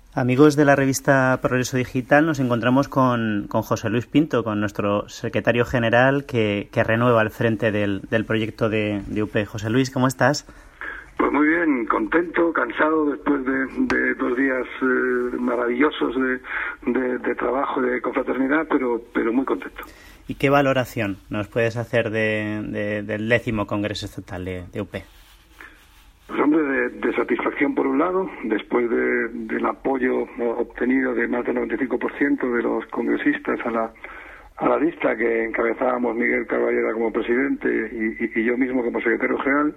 Amigos de la revista Progreso Digital, nos encontramos con José Luis Pinto, con nuestro secretario general que renueva al frente del proyecto de UP. José Luis, ¿cómo estás? Pues muy bien, contento, cansado después de 2 días maravillosos de trabajo, de confraternidad, pero muy contento. ¿Y qué valoración nos puedes hacer del 10º Congreso Estatal de UP? Pues hombre, de satisfacción por un lado, después del apoyo obtenido de más del 95% de los congresistas a la lista que encabezábamos Miguel Carballeda como presidente y yo mismo como secretario general.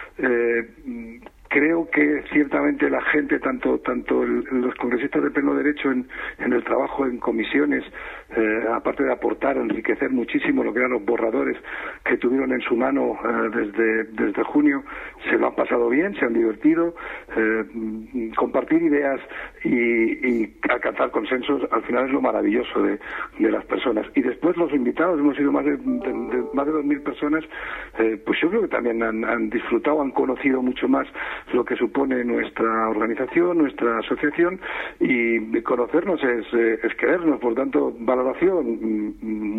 Creo que ciertamente la gente, tanto los congresistas de pleno derecho en el trabajo en comisiones, aparte de aportar, enriquecer muchísimo lo que eran los borradores que tuvieron en su mano desde junio, se lo han pasado bien, se han divertido, compartir ideas y alcanzar consensos al final es lo maravilloso de las personas. Y después los invitados, hemos sido más de 2.000 personas, pues yo creo que también han disfrutado, han conocido mucho más lo que supone nuestra organización, nuestra asociación, y conocernos es querernos. Por tanto, valoración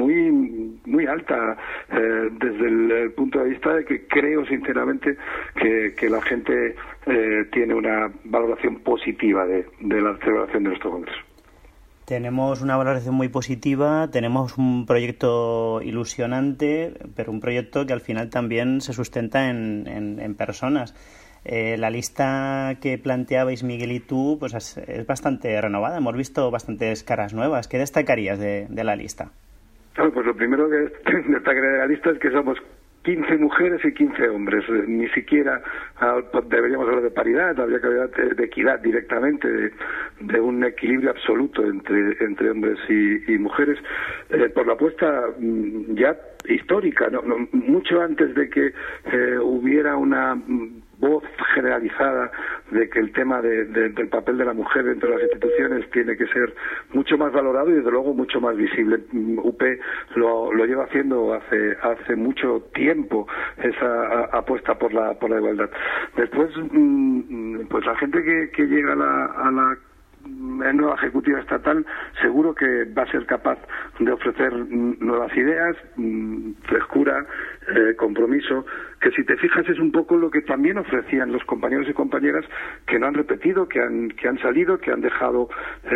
muy alta desde el punto de vista de que creo sinceramente que la gente tiene una valoración positiva de la celebración de nuestro congreso. Tenemos una valoración muy positiva, tenemos un proyecto ilusionante, pero un proyecto que al final también se sustenta en personas. La lista que planteabais Miguel y tú pues es bastante renovada, hemos visto bastantes caras nuevas. ¿Qué destacarías de la lista? Claro, pues lo primero que destacaría de la lista es que somos 15 mujeres y 15 hombres. Ni siquiera deberíamos hablar de paridad, habría que hablar de equidad directamente, de un equilibrio absoluto entre hombres y mujeres, por la apuesta ya histórica, ¿no? Mucho antes de que hubiera una voz generalizada de que el tema del papel de la mujer dentro de las instituciones tiene que ser mucho más valorado y desde luego mucho más visible. UP lo lleva haciendo hace mucho tiempo, esa apuesta por la igualdad. Después, pues la gente que llega a la nueva ejecutiva estatal seguro que va a ser capaz de ofrecer nuevas ideas, frescura, compromiso, que si te fijas es un poco lo que también ofrecían los compañeros y compañeras que no han repetido, que han salido, que han dejado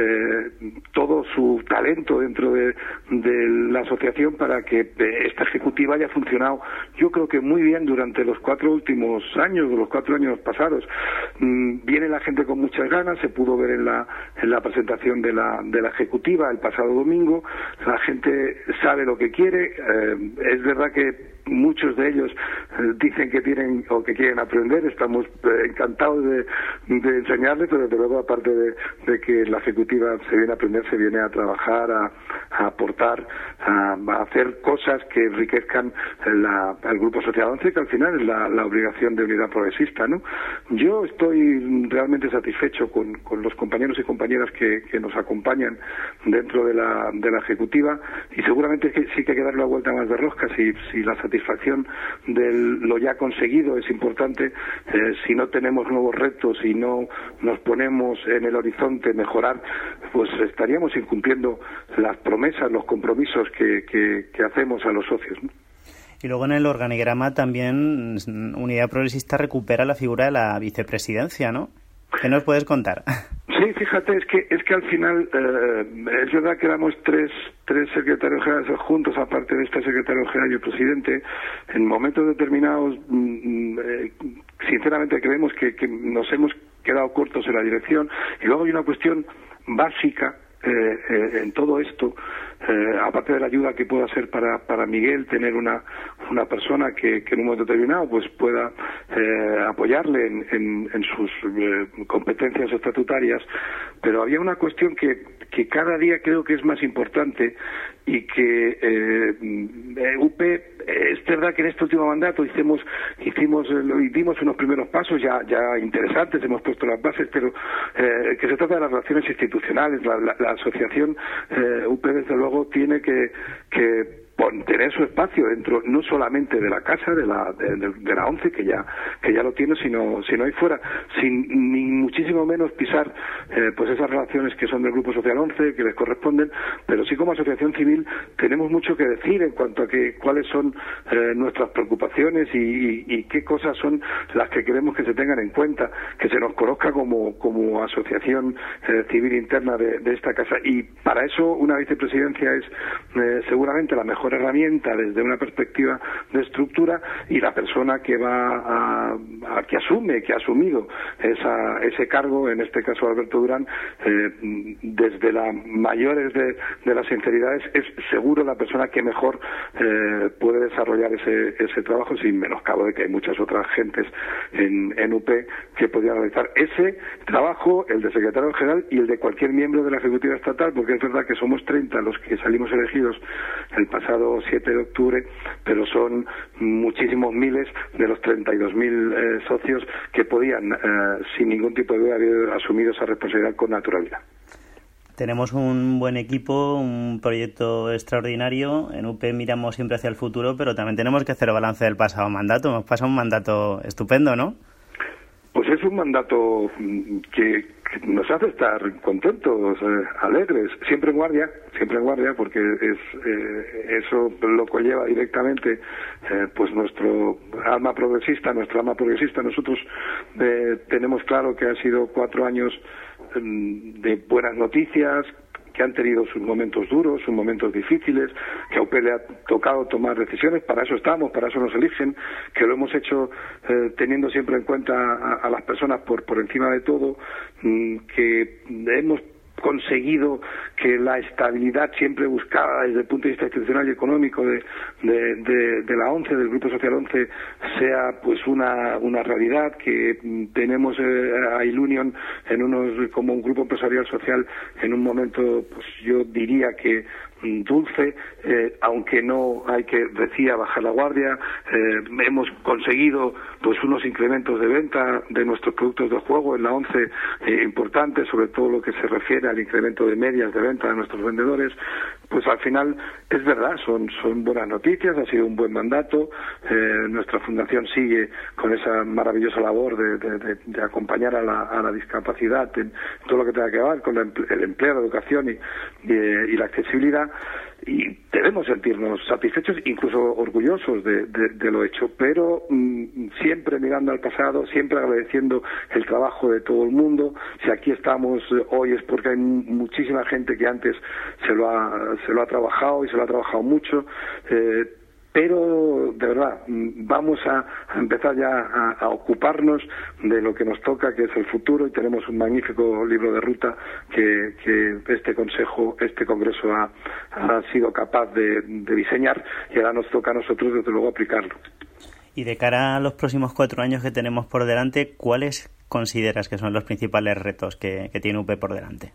todo su talento dentro de la asociación para que esta ejecutiva haya funcionado, yo creo que muy bien durante los 4 últimos años, los 4 años pasados. Viene la gente con muchas ganas, se pudo ver en la presentación de la ejecutiva el pasado domingo. La gente sabe lo que quiere. Es verdad que muchos de ellos dicen que tienen o que quieren aprender. Estamos encantados de enseñarles, pero desde luego, aparte de que la ejecutiva se viene a aprender, se viene a trabajar, a aportar, a hacer cosas que enriquezcan al Grupo Sociedad 11, que al final es la obligación de unidad progresista, ¿no? Yo estoy realmente satisfecho con los compañeros y compañeras que nos acompañan dentro de la ejecutiva, y seguramente sí que hay que darle la vuelta más de rosca si la satisfacción de lo ya conseguido es importante. Si no tenemos nuevos retos y no nos ponemos en el horizonte mejorar, pues estaríamos incumpliendo las promesas, los compromisos que hacemos a los socios, ¿no? Y luego en el organigrama también Unidad Progresista recupera la figura de la vicepresidencia, ¿no? ¿Qué nos puedes contar? Sí, fíjate, es que al final es verdad que éramos tres secretarios generales juntos, aparte de este secretario general y el presidente. En momentos determinados, sinceramente creemos que nos hemos quedado cortos en la dirección. Y luego hay una cuestión básica en todo esto, aparte de la ayuda que pueda ser para Miguel tener una persona que en un momento determinado pues pueda apoyarle en sus competencias estatutarias, pero había una cuestión que cada día creo que es más importante y que UP, es verdad que en este último mandato dimos unos primeros pasos ya interesantes, hemos puesto las bases, pero que se trata de las relaciones institucionales. La asociación UP desde luego tiene que que tener su espacio dentro, no solamente de la casa, de la ONCE, que ya lo tiene, sino ahí fuera, sin ni muchísimo menos pisar pues esas relaciones que son del Grupo Social 11, que les corresponden, pero sí como asociación civil tenemos mucho que decir en cuanto a cuáles son nuestras preocupaciones y qué cosas son las que queremos que se tengan en cuenta, que se nos conozca como asociación civil interna de esta casa. Y para eso una vicepresidencia es seguramente la mejor herramienta desde una perspectiva de estructura, y la persona que va que ha asumido ese cargo, en este caso Alberto Durán, desde las mayores de las sinceridades, es seguro la persona que mejor puede desarrollar ese trabajo, sin menoscabo de que hay muchas otras gentes en UP que podrían realizar ese trabajo, el de secretario general y el de cualquier miembro de la Ejecutiva Estatal, porque es verdad que somos 30 los que salimos elegidos el pasado 7 de octubre, pero son muchísimos miles de los 32.000 socios que podían, sin ningún tipo de duda, haber asumido esa responsabilidad con naturalidad. Tenemos un buen equipo, un proyecto extraordinario. En UP miramos siempre hacia el futuro, pero también tenemos que hacer balance del pasado mandato. Hemos pasado un mandato estupendo, ¿no? Pues es un mandato que nos hace estar contentos, alegres, siempre en guardia, porque eso lo conlleva directamente pues nuestro alma progresista. Nosotros tenemos claro que han sido 4 años de buenas noticias, que han tenido sus momentos duros, sus momentos difíciles, que a UP le ha tocado tomar decisiones. Para eso estamos, para eso nos eligen, que lo hemos hecho teniendo siempre en cuenta a las personas por encima de todo, que hemos conseguido que la estabilidad siempre buscada desde el punto de vista institucional y económico de la ONCE, del Grupo Social 11, sea pues una realidad, que tenemos a Ilunion como un grupo empresarial social en un momento, pues yo diría que dulce, aunque no hay que, decía, bajar la guardia. Hemos conseguido pues unos incrementos de venta de nuestros productos de juego en la ONCE importantes, sobre todo lo que se refiere al incremento de medias de venta de nuestros vendedores. Pues al final es verdad, son buenas noticias, ha sido un buen mandato. Nuestra fundación sigue con esa maravillosa labor de acompañar a la discapacidad en todo lo que tenga que ver con el empleo, la educación y la accesibilidad, y debemos sentirnos satisfechos, incluso orgullosos de lo hecho, pero siempre mirando al pasado, siempre agradeciendo el trabajo de todo el mundo. Si aquí estamos hoy es porque hay muchísima gente que antes se lo ha trabajado, y se lo ha trabajado mucho, pero de verdad vamos a empezar ya a ocuparnos de lo que nos toca, que es el futuro, y tenemos un magnífico libro de ruta que este Congreso ha sido capaz de diseñar, y ahora nos toca a nosotros desde luego aplicarlo. Y de cara a los próximos 4 años que tenemos por delante, ¿cuáles consideras que son los principales retos que tiene UP por delante?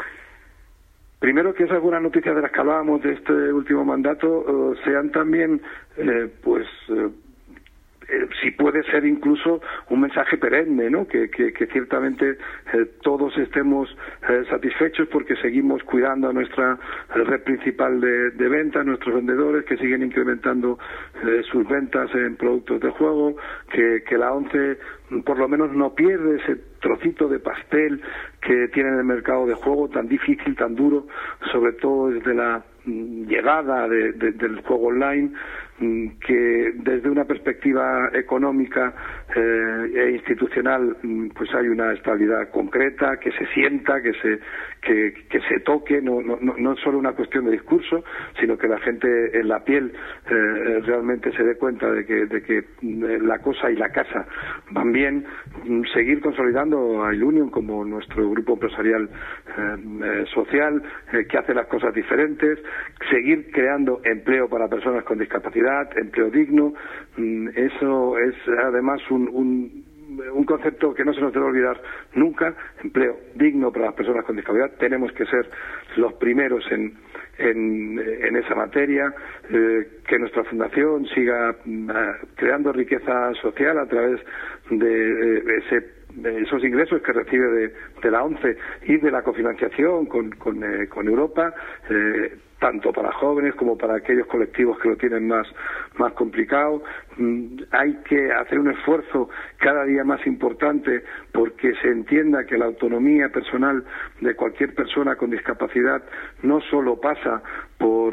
Primero, que esas buenas noticias de las que hablábamos de este último mandato sean también, si puede ser incluso un mensaje perenne, ¿no? Que ciertamente todos estemos satisfechos porque seguimos cuidando a nuestra red principal de ventas, nuestros vendedores, que siguen incrementando sus ventas en productos de juego, que la ONCE por lo menos no pierde ese trocito de pastel que tiene en el mercado de juego tan difícil, tan duro, sobre todo desde la llegada del juego online, que desde una perspectiva económica e institucional pues hay una estabilidad concreta, que se sienta, que se toque, no es solo una cuestión de discurso, sino que la gente en la piel realmente se dé cuenta de que la cosa y la casa van bien. Seguir consolidando a Ilunion como nuestro grupo empresarial social, que hace las cosas diferentes, seguir creando empleo para personas con discapacidad, empleo digno. Eso es además un concepto que no se nos debe olvidar nunca: empleo digno para las personas con discapacidad. Tenemos que ser los primeros en esa materia, que nuestra fundación siga creando riqueza social a través de esos ingresos que recibe de la ONCE y de la cofinanciación con Europa. tanto para jóvenes como para aquellos colectivos que lo tienen más complicado. Hay que hacer un esfuerzo cada día más importante porque se entienda que la autonomía personal de cualquier persona con discapacidad no solo pasa por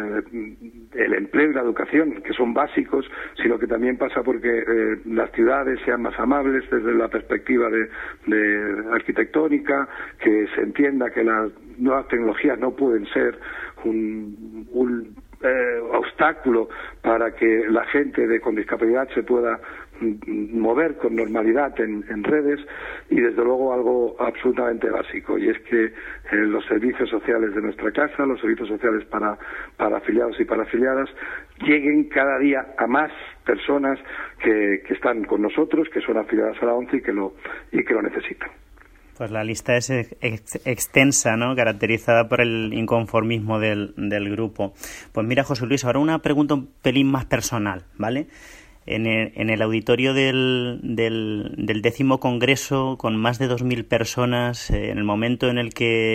el empleo y la educación, que son básicos, sino que también pasa porque las ciudades sean más amables desde la perspectiva de arquitectónica, que se entienda que las nuevas tecnologías no pueden ser un obstáculo para que la gente con discapacidad se pueda mover con normalidad en redes, y desde luego algo absolutamente básico, y es que los servicios sociales de nuestra casa, los servicios sociales para afiliados y para afiliadas, lleguen cada día a más personas que están con nosotros, que son afiliadas a la ONCE y que lo necesitan. Pues la lista es extensa, ¿no? Caracterizada por el inconformismo del grupo. Pues mira, José Luis, ahora una pregunta un pelín más personal, ¿vale? En el auditorio del 10º Congreso, con más de 2.000 personas, en el momento en el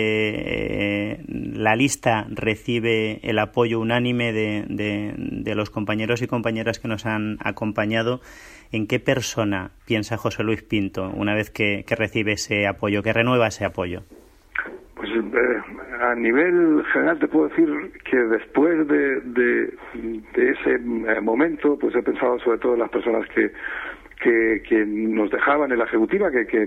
que la lista recibe el apoyo unánime de los compañeros y compañeras que nos han acompañado, ¿en qué persona piensa José Luis Pinto una vez que recibe ese apoyo, que renueva ese apoyo? Pues a nivel general te puedo decir que después de ese momento, pues he pensado sobre todo en las personas que nos dejaban en la ejecutiva, que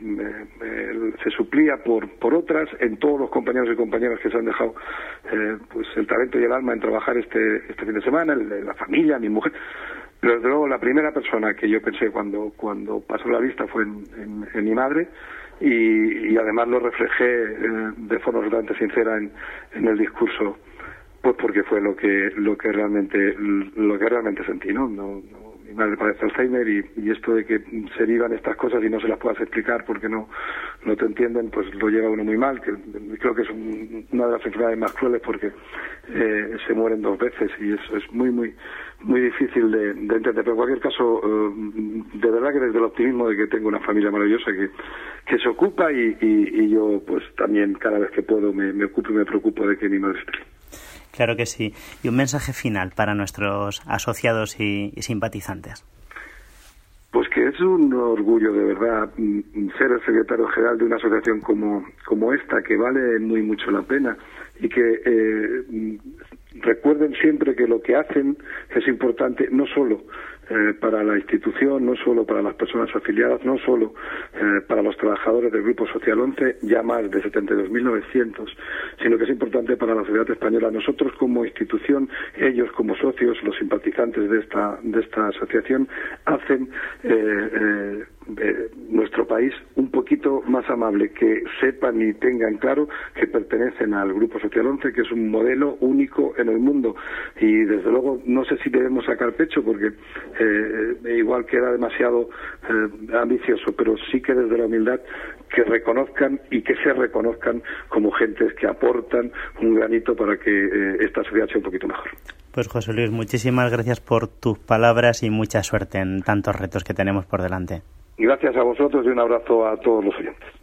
se suplía por otras, en todos los compañeros y compañeras que se han dejado pues el talento y el alma en trabajar este fin de semana, la familia, mi mujer. Pero desde luego la primera persona que yo pensé cuando pasó la lista fue en mi madre, y además lo reflejé de forma absolutamente sincera en el discurso, pues porque fue lo que realmente sentí, ¿no? Mi madre padece Alzheimer, y esto de que se vivan estas cosas y no se las puedas explicar porque no te entienden, pues lo lleva uno muy mal, que creo que es una de las enfermedades más crueles porque se mueren 2 veces, y eso es muy muy muy difícil de entender. Pero en cualquier caso, de verdad que desde el optimismo de que tengo una familia maravillosa que se ocupa, y yo pues también cada vez que puedo me ocupo y me preocupo de que mi madre esté bien. Claro que sí. Y un mensaje final para nuestros asociados y simpatizantes. Pues que es un orgullo de verdad ser el secretario general de una asociación como esta, que vale muy mucho la pena, y que recuerden siempre que lo que hacen es importante no solo para la institución, no solo para las personas afiliadas, no solo para los trabajadores del Grupo Social 11, ya más de 72.900, sino que es importante para la sociedad española. Nosotros como institución, ellos como socios, los simpatizantes de esta asociación, hacen nuestro país un poquito más amable, que sepan y tengan claro que pertenecen al Grupo Social 11, que es un modelo único en el mundo, y desde luego no sé si debemos sacar pecho porque igual queda demasiado ambicioso, pero sí que desde la humildad que reconozcan y que se reconozcan como gentes que aportan un granito para que esta sociedad sea un poquito mejor. Pues José Luis, muchísimas gracias por tus palabras y mucha suerte en tantos retos que tenemos por delante. Gracias a vosotros y un abrazo a todos los oyentes.